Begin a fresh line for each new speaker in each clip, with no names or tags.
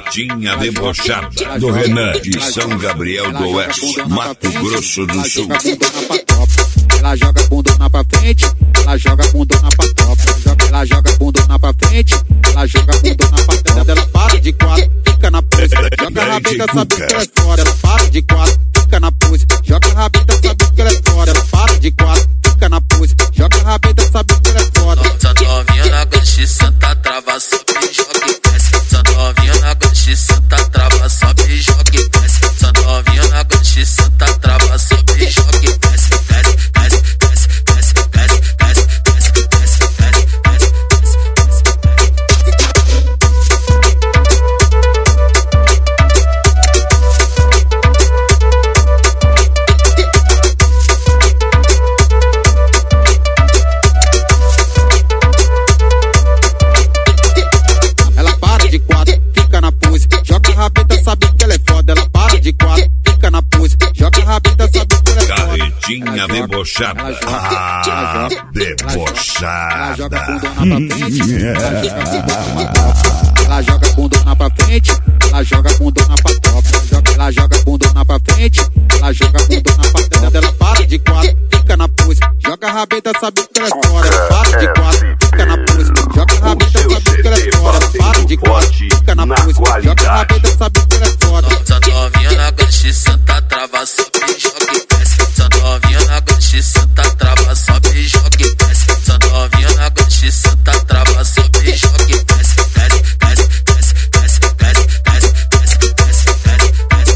Carretinha debochada do Renan de São Gabriel do Oeste, Mato Grosso do Sul.
Ela joga bundona pra frente, ela joga bundona pra tropa. Ela joga bundona pra frente, ela joga bundona pra trás. Ela para de quatro, fica na pose. Joga a rabeta, sabe que ela é fora. Ela para de quatro, fica na pose. Joga a rabeta, sabe que ela é fora. Ela para de quatro, fica na pose. Joga a rabeta, sabe que ela é fora.
Essa novinha na ganche, senta, trava, sobe, joga e desce. Essa novinha na ganche, senta, trava, sobe, joga e desce. Essa novinha na ganche, senta, trava, sobe, joga e desce.
Carretinha debochada. Debochada.
Ela joga bundona pra frente, ela joga bundona pra tropa. Ela joga bundona pra frente, ela joga bundona pra trás. Ela para de quatro, fica na pose. Joga a rabeta, sabe que ela é fora. Ela para de quatro, fica na pose. Joga a rabeta, sabe que ela é fora. Ela para de quatro, fica na pose. Joga a rabeta, sabe que ela é fora.
Essa novinha na ganche, senta, trava, sobe, joga e desce. Essa novinha na ganche, senta, trava, sobe, joga e desce. Essa novinha na ganche, senta, trava, sobe, joga e desce. Desce, desce, desce, desce, desce, desce, desce, desce, desce,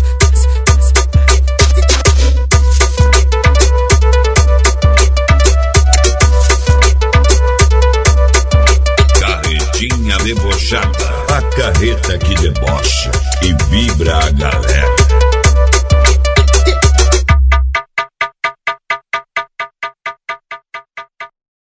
desce. Carretinha debochada. A carreta que debocha e vibra a galera.